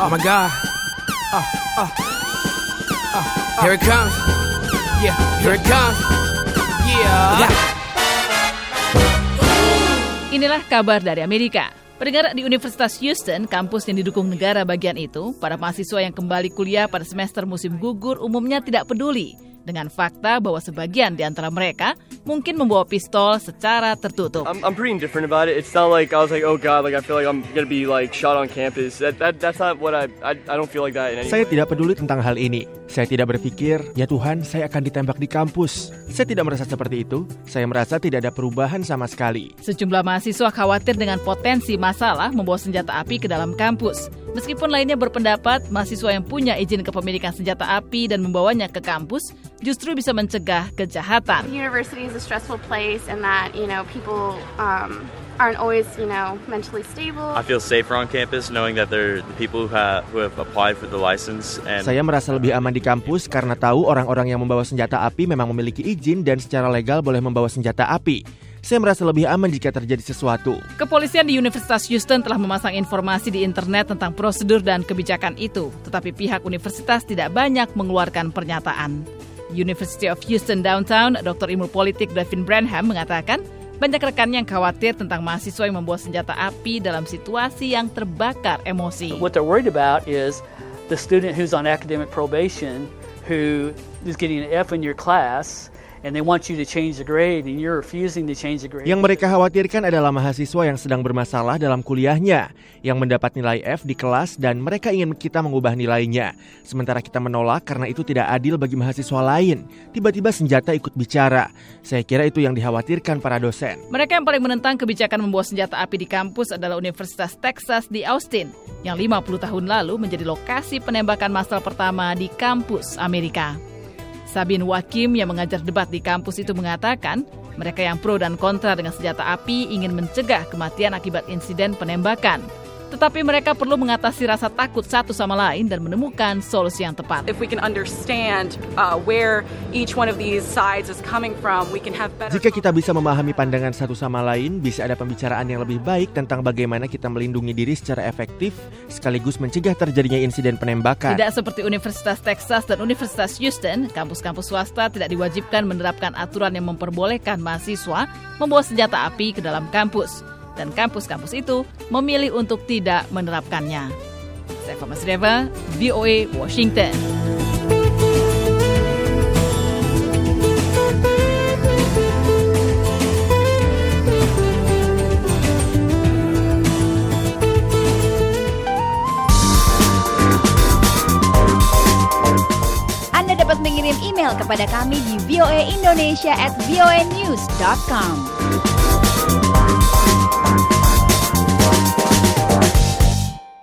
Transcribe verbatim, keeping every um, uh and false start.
Oh my God. Oh, oh. Oh, here it comes. Yeah, here it comes. Yeah. Inilah kabar dari Amerika. Pendengar, di Universitas Houston, kampus yang didukung negara bagian itu, para mahasiswa yang kembali kuliah pada semester musim gugur umumnya tidak peduli dengan fakta bahwa sebagian di antara mereka mungkin membawa pistol secara tertutup. I'm, I'm pretty indifferent about it. It's not like I was like, oh God, like I feel like I'm gonna be like shot on campus. That, that that's not what I, I I don't feel like that in any Saya way. tidak peduli tentang hal ini. Saya tidak berpikir, ya Tuhan, saya akan ditembak di kampus. Saya tidak merasa seperti itu. Saya merasa tidak ada perubahan sama sekali. Sejumlah mahasiswa khawatir dengan potensi masalah membawa senjata api ke dalam kampus. Meskipun lainnya berpendapat mahasiswa yang punya izin kepemilikan senjata api dan membawanya ke kampus justru bisa mencegah kejahatan. University is a stressful place and that, you know, people um, aren't always, you know, mentally stable. I feel safer on campus knowing that they're the people who have who have applied for the license. And Saya merasa lebih aman di kampus karena tahu orang-orang yang membawa senjata api memang memiliki izin dan secara legal boleh membawa senjata api. Saya merasa lebih aman jika terjadi sesuatu. Kepolisian di Universitas Houston telah memasang informasi di internet tentang prosedur dan kebijakan itu, tetapi pihak universitas tidak banyak mengeluarkan pernyataan. University of Houston Downtown, Doktor Ilmu Politik Devin Branham mengatakan, banyak rekannya yang khawatir tentang mahasiswa yang membawa senjata api dalam situasi yang terbakar emosi. What they're worried about is the student who's on academic probation who is getting an F in your class and they want you to change the grade and you're refusing to change the grade. Yang mereka khawatirkan adalah mahasiswa yang sedang bermasalah dalam kuliahnya, yang mendapat nilai F di kelas dan mereka ingin kita mengubah nilainya. Sementara kita menolak karena itu tidak adil bagi mahasiswa lain. Tiba-tiba senjata ikut bicara. Saya kira itu yang dikhawatirkan para dosen. Mereka yang paling menentang kebijakan membawa senjata api di kampus adalah Universitas Texas di Austin, yang lima puluh tahun lalu menjadi lokasi penembakan massal pertama di kampus Amerika. Sabin Wakim yang mengajar debat di kampus itu mengatakan, mereka yang pro dan kontra dengan senjata api ingin mencegah kematian akibat insiden penembakan. Tetapi mereka perlu mengatasi rasa takut satu sama lain dan menemukan solusi yang tepat. If we can understand uh, where each one of these sides is coming from, we can have better. Jika kita bisa memahami pandangan satu sama lain, bisa ada pembicaraan yang lebih baik tentang bagaimana kita melindungi diri secara efektif, sekaligus mencegah terjadinya insiden penembakan. Tidak seperti Universitas Texas dan Universitas Houston, kampus-kampus swasta tidak diwajibkan menerapkan aturan yang memperbolehkan mahasiswa membawa senjata api ke dalam kampus. Dan kampus-kampus itu memilih untuk tidak menerapkannya. Saya Mas Reva, V O A Washington. Anda dapat mengirim email kepada kami di voaindonesia at voanews dot com.